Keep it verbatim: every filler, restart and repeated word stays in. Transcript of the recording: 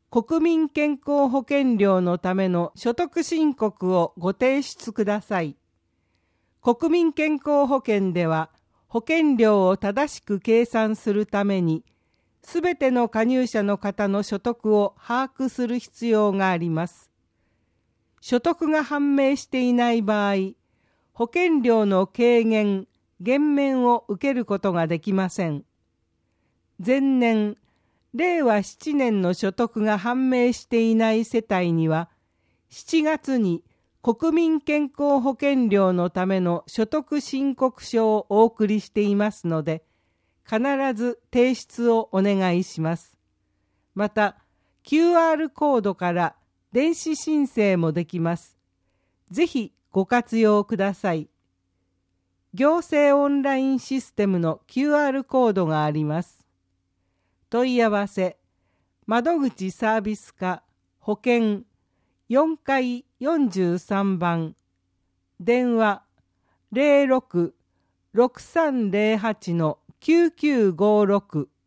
国民健康保険料のための所得申告をご提出ください。国民健康保険では、保険料を正しく計算するために、すべての加入者の方の所得を把握する必要があります。所得が判明していない場合、保険料の軽減、減免を受けることができません。前年、れいわななねんの所得が判明していない世帯には、しちがつに国民健康保険料のための所得申告書をお送りしていますので、必ず提出をお願いします。また、キューアール コードから電子申請もできます。ぜひご活用ください。行政オンラインシステムの キューアール コードがあります。問い合わせ、窓口サービス課保険よんかいよんじゅうさんばん、電話 ゼロろく ろくさんゼロはち きゅうきゅうごろく